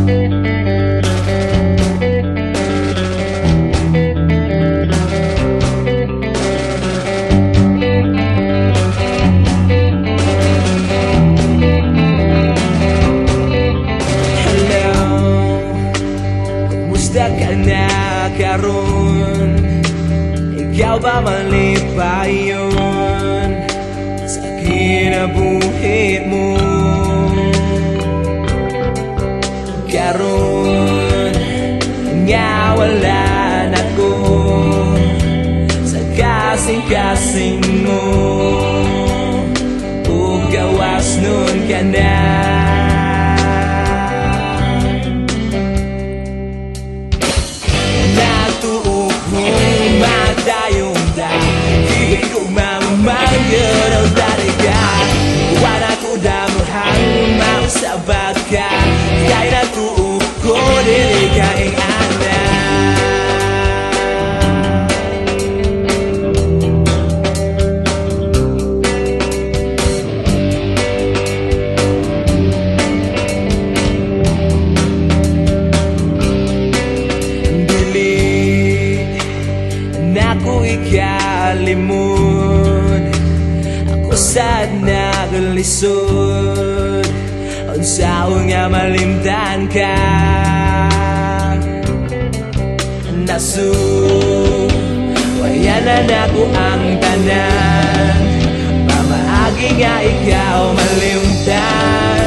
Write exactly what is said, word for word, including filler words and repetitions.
Kumusta ka na karon? Ikaw ba mali pa yun sa kinabuhi mo? Karon nga wala na ko sa kasing-kasing mo, o gawas nun ka na. Mayroon dari ka, wala ko damuhan mausabag ka, kaya natuo ko dili ka ang anak. Dili na ko ikalimod, sad naglisod, unsaon nga malimtan ka. Nasu wayanan ako ang tanan, pamaagi nga ikaw malimtan.